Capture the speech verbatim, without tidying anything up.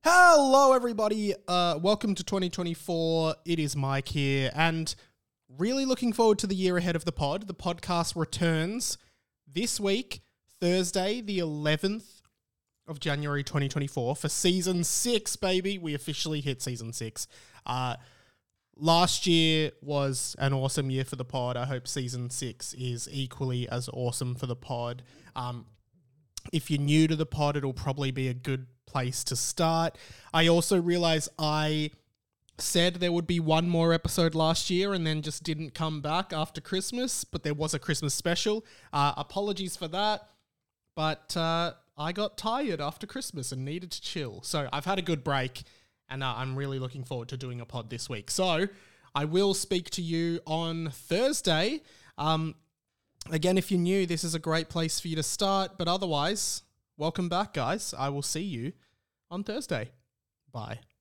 Hello, everybody. Uh, welcome to twenty twenty-four. It is Mike here, and really looking forward to the year ahead of the pod. The podcast returns this week, Thursday, the eleventh of January, twenty twenty-four, for season six, baby. We officially hit season six. Uh, last year was an awesome year for the pod. I hope season six is equally as awesome for the pod. Um, if you're new to the pod, it'll probably be a good place to start. I also realize I said there would be one more episode last year and then just didn't come back after Christmas, but there was a Christmas special. Uh, apologies for that, but uh, I got tired after Christmas and needed to chill. So I've had a good break, and uh, I'm really looking forward to doing a pod this week. So I will speak to you on Thursday. Um, again, if you're new, this is a great place for you to start, but otherwise, welcome back, guys. I will see you on Thursday. Bye.